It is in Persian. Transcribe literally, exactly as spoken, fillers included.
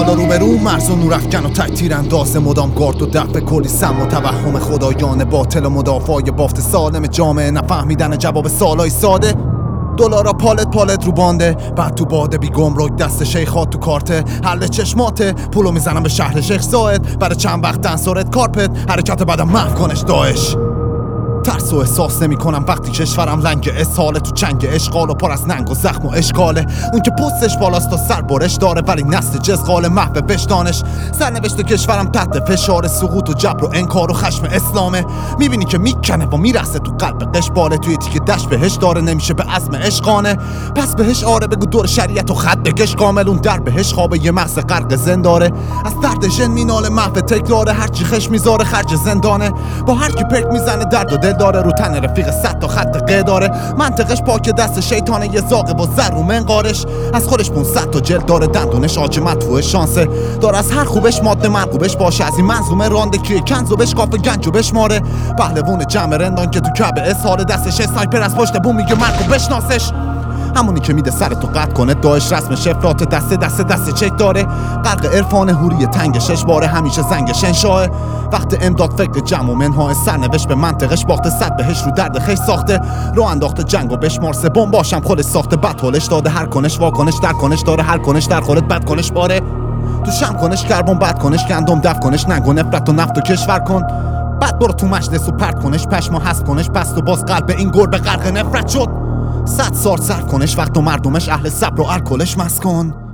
بالا رو به رو مرز و نورافکن و تک تیر انداز مدام گارد و دفع کلی سم و توهم خدایان باطل و مدافعای بافت سالم جامعه نفهمیدن جواب سوالای ساده. دلارا پالت پالت رو بانده بعد تو باده بی گمرک دست شیخات تو کارته حل چشماته پولو میزنم به شهر شیخ زاید برای چند وقت دنسارت کارپت حرکت بعدم محو کنش داعش. ترس و احساس نمی کنم وقتی کشورم لنگ اسحاله تو چنگ اشغال و پر از ننگ و زخم و اشکاله. اون که پستش بالاست و سر برش داره ولی نسل جزغال محو بشدانش. سرنوشت کشورم تحت فشار سقوط و جبر و انکار و خشم اسلامه. میبینی که میکنه و میرسه تو قلب قشباله توی تیک دشت بهش داره نمیشه به عزم عشقانه. پس بهش آره بگو دور شریعت و خط بکش کامل اون در بهش خوابه یه مغز غرق زنداره. از درد ژن مینال محو تکراره هرچی خش میذاره خرج زندانه. با هر کی پک میزنه درد و دل داره رو تن رفیق صد تا خط قه داره. منطقش پاک دست شیطانه یه زاغه و زر و منقارش. از خودش پونصد تا جلد داره دندونش آج مدفوع شانسه داره از هر خوبش ماده مرغوبش باشه از این منظومه رانده که کنزو بش کافه گنج و بشماره. پهلوون جمع رندان که تو کعب اسحال دستش سنایپر از پشت بوم میگه مرگو بشناسش. همونی که میده سر تو قطع کنه داعش رسم شفرات دسته دسته دسته چک داره. غرق عرفان هوری تنگ شش باره همیشه زنگش انشاه. وقت امداد فکر جمع و منهای سرنوشت به منطقش باخته صد بهش رو درد خیش ساخته. رو انداخته جنگ و بشمار سه بمب باشم خودش ساخته بد حالش داده هر کنش واکنش در کنش داره هر کنش در خودت بد کنش باره. تو شم کنش کربن بد کنش گندم دف کنش ننگ و نفرت و نفت و کشور کن. بعد برو تو مجلس و پرت کنش پشما هست کنش پس تو باز قلب این گربه غرق نفرت شد. صد سال صرف کنش وقت و مردمش اهل صبر و الکلش مسکن.